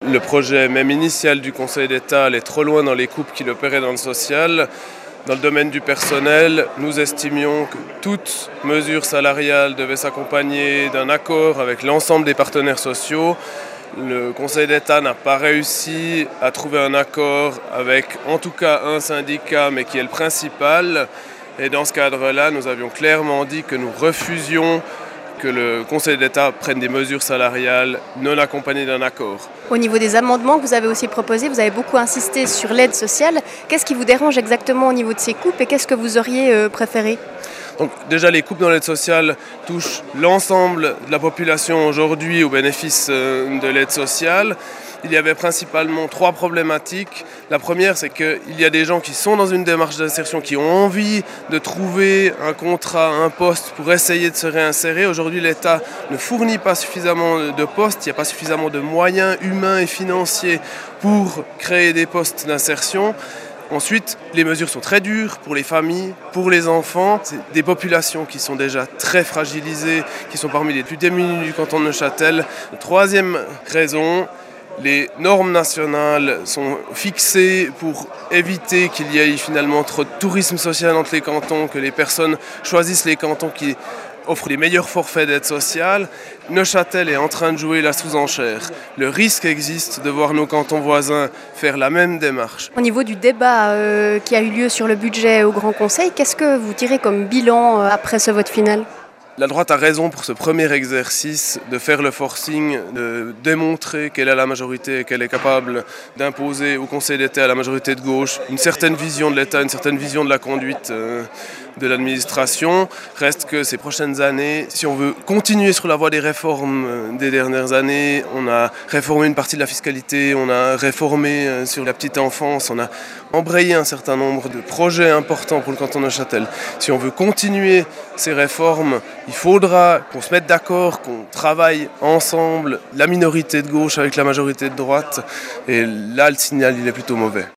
Le projet même initial du Conseil d'État allait trop loin dans les coupes qu'il opérait dans le social. Dans le domaine du personnel, nous estimions que toute mesure salariale devait s'accompagner d'un accord avec l'ensemble des partenaires sociaux. Le Conseil d'État n'a pas réussi à trouver un accord avec en tout cas un syndicat, mais qui est le principal. Et dans ce cadre-là, nous avions clairement dit que nous refusions que le Conseil d'État prenne des mesures salariales non accompagnées d'un accord. Au niveau des amendements que vous avez aussi proposés, vous avez beaucoup insisté sur l'aide sociale. Qu'est-ce qui vous dérange exactement au niveau de ces coupes et qu'est-ce que vous auriez préféré ? Donc déjà, les coupes dans l'aide sociale touchent l'ensemble de la population aujourd'hui au bénéfice de l'aide sociale. Il y avait principalement 3 problématiques. La première, c'est qu'il y a des gens qui sont dans une démarche d'insertion, qui ont envie de trouver un contrat, un poste pour essayer de se réinsérer. Aujourd'hui, l'État ne fournit pas suffisamment de postes, il n'y a pas suffisamment de moyens humains et financiers pour créer des postes d'insertion. Ensuite, les mesures sont très dures pour les familles, pour les enfants. C'est des populations qui sont déjà très fragilisées, qui sont parmi les plus démunies du canton de Neuchâtel. Troisième raison, les normes nationales sont fixées pour éviter qu'il y ait finalement trop de tourisme social entre les cantons, que les personnes choisissent les cantons qui offrent les meilleurs forfaits d'aide sociale. Neuchâtel est en train de jouer la sous-enchère. Le risque existe de voir nos cantons voisins faire la même démarche. Au niveau du débat qui a eu lieu sur le budget au Grand Conseil, qu'est-ce que vous tirez comme bilan après ce vote final ? La droite a raison pour ce premier exercice de faire le forcing, de démontrer qu'elle a la majorité et qu'elle est capable d'imposer au Conseil d'État, à la majorité de gauche, une certaine vision de l'État, une certaine vision de la conduite de l'administration. Reste que ces prochaines années, si on veut continuer sur la voie des réformes des dernières années, on a réformé une partie de la fiscalité, on a réformé sur la petite enfance, on a embrayé un certain nombre de projets importants pour le canton de Neuchâtel. Si on veut continuer ces réformes, il faudra qu'on se mette d'accord, qu'on travaille ensemble, la minorité de gauche avec la majorité de droite. Et là, le signal, il est plutôt mauvais.